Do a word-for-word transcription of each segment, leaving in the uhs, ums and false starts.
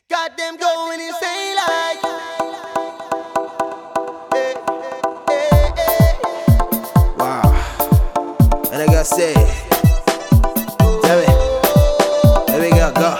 Got them going insane like hey, hey, hey. Wow. And I gotta say, tell me, let me go, go.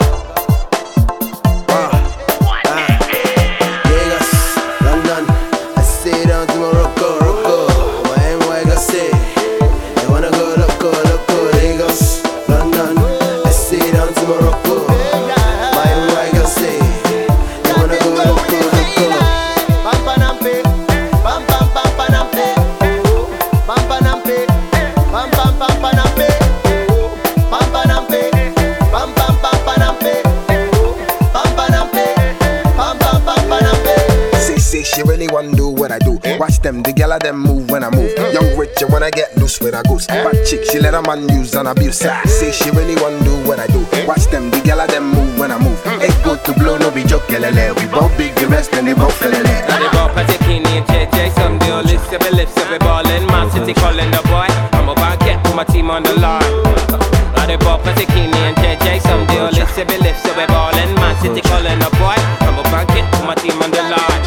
Wow. Ah. Vegas, London, I say down to Morocco, Morocco. Why am I gonna say? They wanna go loco, loco. Lagos, London, I say down to Morocco. Why am I gonna say? They wanna go loco, loco. Bam panampe, bam bam bam panampe, bam panampe, bam bam bam panampe, bam panampe, bam bam bam panampe, bam panampe, bam bam bam panampe. Say, say she really wanna do what I do. Watch them, the gyal of them move when I move. Young rich, you wanna get loose with a goose. Bad chick, she let a man use and abuse. Say she really wanna do what I do. Watch them, the gyal of them move when I move. It good to blow, no be joke, kelele. We both big, the rest, and they both felele. Now they ball Patekini and J J. Some do lips, every lips, every ballin'. Man City calling the boy. I'm about to get my team on the line. Now they ball Patekini and J J. Some do lips, every lips, every ballin'. Man City calling the boy. I'm about to get my team on the line.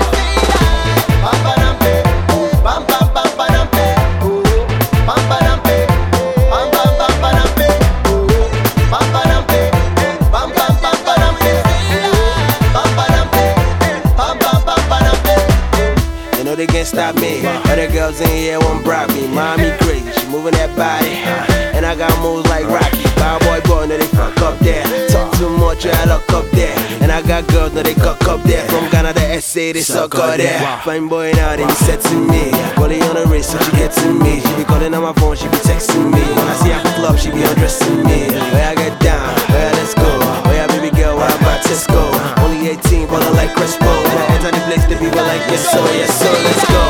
Bam panampe, bam bam bam panampe, bam panampe, bam bam bam panampe, bam panampe, bam bam bam panampe, bam panampe, bam bam bam panampe. You know they can't stop me. Other girls in here won't bribe me. Mommy crazy, she moving that body, and I got moves like Rocky. Cowboy boy, no they fuck up there. Talk too much, I look up there. And I got girls, no they cock up there. From Ghana to S A, they suck up there. Fine boy now, they be set to me. Calling on the wrist, so she get to me. She be calling on my phone, she be texting me. When I see her at the club, she be undressing me. Where I get down, where let's go. Where baby girl, where about Tesco. Only eighteen, ballin' like Crespo. When I enter the place, the people like yes so, yes so, let's go.